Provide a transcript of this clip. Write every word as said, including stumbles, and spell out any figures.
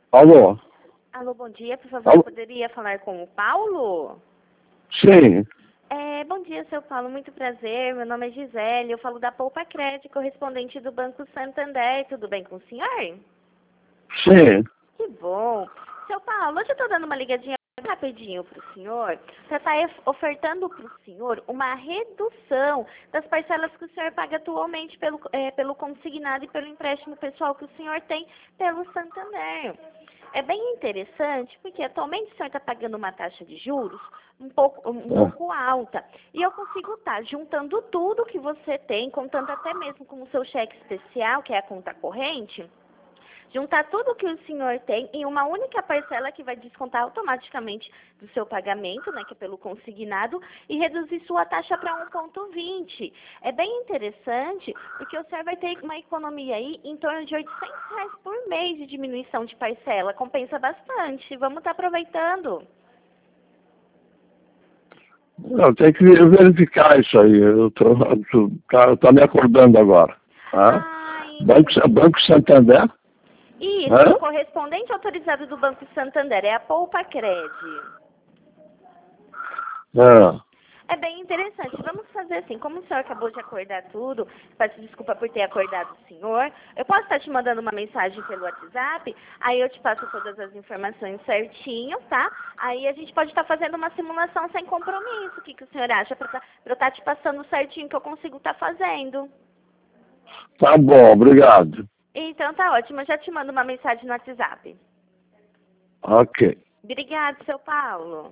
Alô? Alô, bom dia. Por favor, Alô? poderia falar com o Paulo? Sim, É, bom dia, seu Paulo. Muito prazer. Meu nome é Gisele. Eu falo da Poupa Crédito, correspondente do Banco Santander. Tudo bem com o senhor? sim. Que bom. Seu Paulo, hoje eu estou dando uma ligadinha rapidinho para o senhor, para estar ofertando para o senhor uma redução das parcelas que o senhor paga atualmente pelo, é, pelo consignado e pelo empréstimo pessoal que o senhor tem pelo Santander. É bem interessante, porque atualmente o senhor está pagando uma taxa de juros um pouco, um Ah, pouco alta. E eu consigo estar juntando tudo que você tem, contando até mesmo com o seu cheque especial, que é a conta corrente, juntar tudo que o senhor tem em uma única parcela que vai descontar automaticamente do seu pagamento, né, que é pelo consignado, e reduzir sua taxa para um vírgula vinte. É bem interessante, porque o senhor vai ter uma economia aí em torno de oitocentos reais por mês de diminuição de parcela. Compensa bastante. Vamos estar aproveitando. eu tenho que verificar isso aí. Eu tô, tô, tá, tá me acordando agora. Tá? Ah, Banco, entendi. Banco Santander? Isso, Hã? correspondente autorizado do Banco Santander, é a Poupa Cred. Ah, É bem interessante. Vamos fazer assim, como o senhor acabou de acordar tudo, peço desculpa por ter acordado o senhor, eu posso estar te mandando uma mensagem pelo WhatsApp, aí eu te passo todas as informações certinho, tá? Aí a gente pode estar fazendo uma simulação sem compromisso. O que, que o senhor acha para eu estar te passando certinho que eu consigo estar fazendo? tá bom, obrigado. Então tá ótimo, eu já te mando uma mensagem no WhatsApp. Ok. Obrigada, seu Paulo.